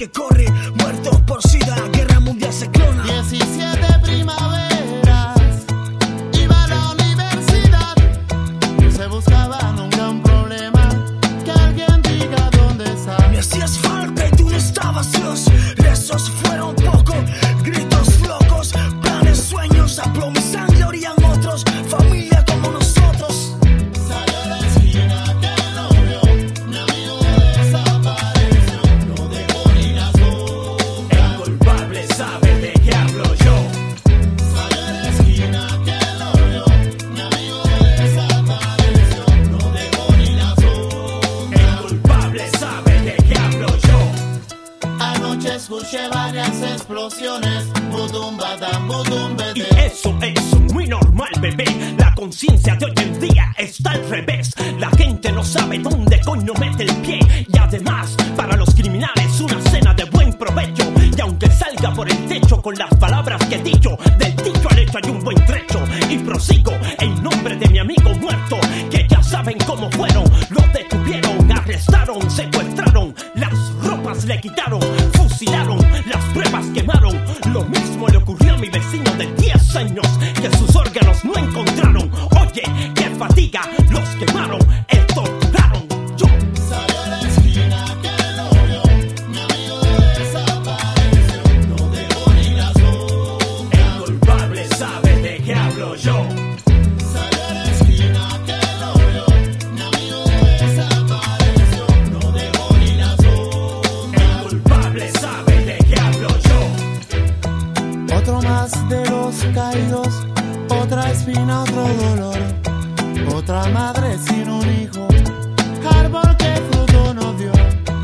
que corre, muertos por sida, guerra mundial se clona. 17 primaveras, iba a la universidad, no se buscaba nunca un problema, que alguien diga dónde está. Me hacías falta y tú no estabas, Dios, rezos fueron poco, gritos locos, planes, sueños, a plomo y sangre orían otros, familia como nosotros. Salió a la esquina que lo vio, mi amigo desapareció, no dejó ni la sombra. El culpable sabe de qué hablo yo. Salió a la esquina que lo vio, mi amigo desapareció, no dejó ni la sombra. El culpable sabe de qué hablo yo. Anoche escuché varias explosiones, budum badam, budum Y bede. eso es muy normal, bebé. La conciencia de hoy en día está al revés. La gente no sabe dónde coño mete el pie. Y además, para los criminales, una cena de buen provecho. Y aunque salga por el techo con las palabras que he dicho, del dicho al hecho hay un buen trecho. Y prosigo en nombre de mi amigo muerto, que ya saben cómo fueron. Lo detuvieron, arrestaron, secuestraron, las ropas le quitaron, fusilaron, las pruebas quemaron. Lo mismo le ocurrió a mi vecino de 10 años, que sus órganos no encontraron. Oye, qué fatiga, los quemaron, torturaron. Yo Salió a la esquina que lo vio, mi amigo desapareció, no dejó ni la sombra. el culpable sabe de qué hablo yo. Salió a la esquina que lo vio, mi amigo desapareció, no dejó ni la sombra. El culpable sabe de qué hablo yo. Otro más de los caídos, otra espina, otro dolor, otra madre sin un hijo, árbol que fruto no dio.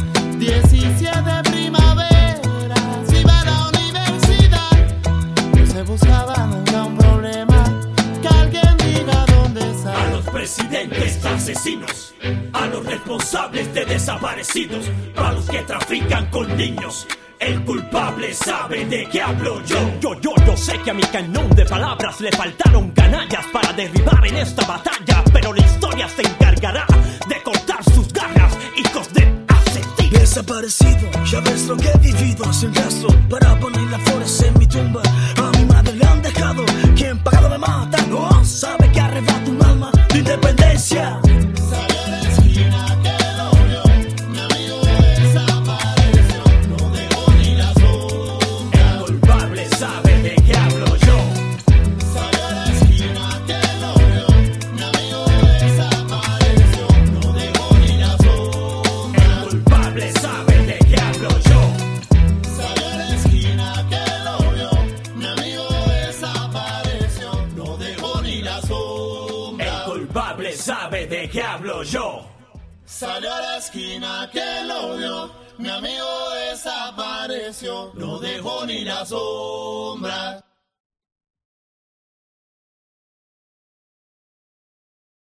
17 primaveras, iba a la universidad, no se buscaba nunca un problema, que alguien diga dónde está. A los presidentes asesinos, a los responsables de desaparecidos, a los que trafican con niños. El culpable sabe de qué hablo yo. Yo sé que a mi cañón de palabras le faltaron ganallas para derribar en esta batalla, pero la historia se encargará de cortar sus garras, hijos de asesinos. Desaparecido, ya ves lo que he vivido, sin rastro para poner las flores en mi tumba. A mi madre le han dejado, quien pagado me mata, no sabe que arrebata un alma de independencia. Salió a la esquina que lo vio, mi amigo desapareció, no dejó ni la sombra. El culpable sabe de qué hablo yo. Salió a la esquina que lo vio, mi amigo desapareció, no dejó ni la sombra. El culpable sabe de qué hablo yo. Salió a la esquina que lo vio, mi amigo desapareció, no dejó ni la sombra. El culpable sabe de qué hablo yo. Salió a la esquina que lo vio, mi amigo desapareció, no dejó ni la sombra.